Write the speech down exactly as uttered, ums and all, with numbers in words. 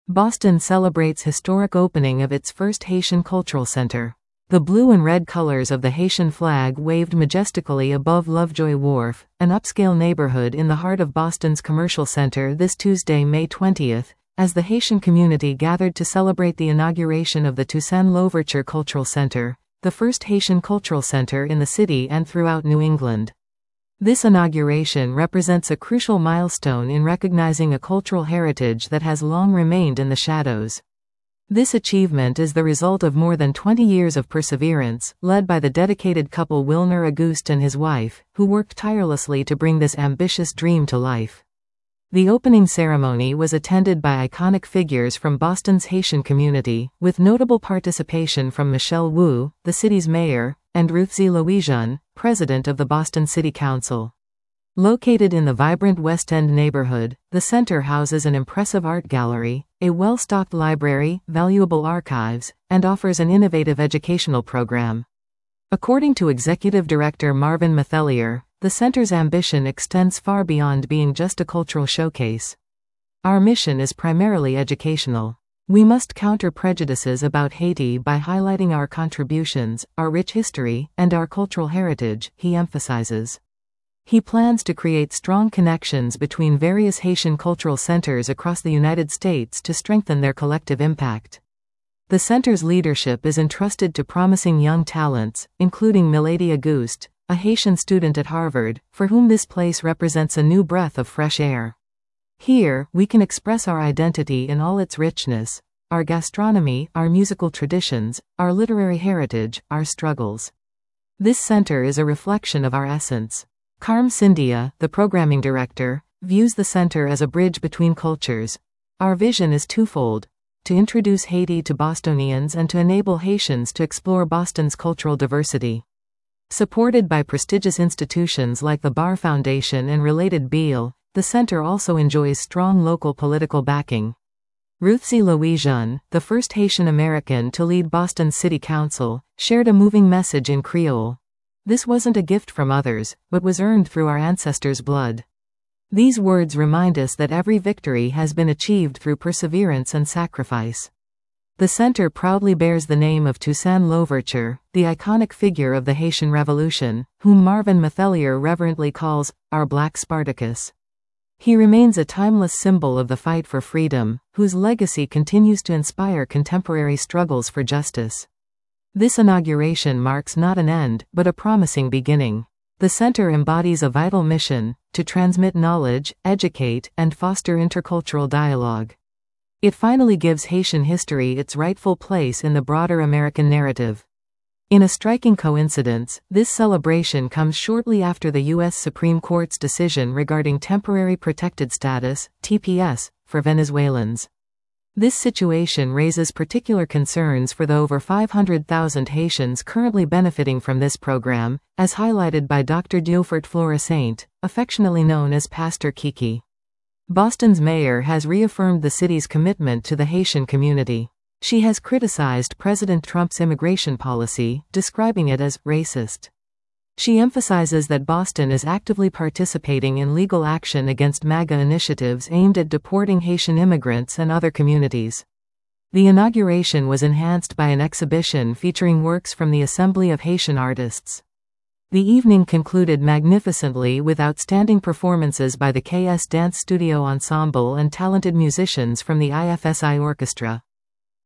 Boston celebrates historic opening of its first Haitian Cultural Center. The blue and red colors of the Haitian flag waved majestically above Lovejoy Wharf, an upscale neighborhood in the heart of Boston's commercial center, this Tuesday, May twentieth, as the Haitian community gathered to celebrate the inauguration of the Toussaint Louverture Cultural Center, the first Haitian cultural center in the city and throughout New England. This inauguration represents a crucial milestone in recognizing a cultural heritage that has long remained in the shadows. This achievement is the result of more than twenty years of perseverance, led by the dedicated couple Wilner Auguste and his wife, who worked tirelessly to bring this ambitious dream to life. The opening ceremony was attended by iconic figures from Boston's Haitian community, with notable participation from Michelle Wu, the city's mayor, and Ruthsy Louijeune, president of the Boston City Council. Located in the vibrant West End neighborhood, the center houses an impressive art gallery, a well-stocked library, valuable archives, and offers an innovative educational program. According to Executive Director Marvin Mathelier, the center's ambition extends far beyond being just a cultural showcase. Our mission is primarily educational. We must counter prejudices about Haiti by highlighting our contributions, our rich history, and our cultural heritage, he emphasizes. He plans to create strong connections between various Haitian cultural centers across the United States to strengthen their collective impact. The center's leadership is entrusted to promising young talents, including Milady Auguste, a Haitian student at Harvard, for whom this place represents a new breath of fresh air. Here, we can express our identity in all its richness, our gastronomy, our musical traditions, our literary heritage, our struggles. This center is a reflection of our essence. Carm Cyndia, the programming director, views the center as a bridge between cultures. Our vision is twofold: to introduce Haiti to Bostonians and to enable Haitians to explore Boston's cultural diversity. Supported by prestigious institutions like the Barr Foundation and Related Beal, the center also enjoys strong local political backing. Ruthsy Louijeune, the first Haitian American to lead Boston's City Council, shared a moving message in Creole. This wasn't a gift from others, but was earned through our ancestors' blood. These words remind us that every victory has been achieved through perseverance and sacrifice. The center proudly bears the name of Toussaint Louverture, the iconic figure of the Haitian Revolution, whom Marvin Mathelier reverently calls our Black Spartacus. He remains a timeless symbol of the fight for freedom, whose legacy continues to inspire contemporary struggles for justice. This inauguration marks not an end, but a promising beginning. The center embodies a vital mission: to transmit knowledge, educate, and foster intercultural dialogue. It finally gives Haitian history its rightful place in the broader American narrative. In a striking coincidence, this celebration comes shortly after the U S Supreme Court's decision regarding Temporary Protected Status, T P S, for Venezuelans. This situation raises particular concerns for the over five hundred thousand Haitians currently benefiting from this program, as highlighted by Doctor Diofert Florissant, affectionately known as Pastor Kiki. Boston's mayor has reaffirmed the city's commitment to the Haitian community. She has criticized President Trump's immigration policy, describing it as racist. She emphasizes that Boston is actively participating in legal action against MAGA initiatives aimed at deporting Haitian immigrants and other communities. The inauguration was enhanced by an exhibition featuring works from the Assembly of Haitian Artists. The evening concluded magnificently with outstanding performances by the K S Dance Studio Ensemble and talented musicians from the I F S I Orchestra.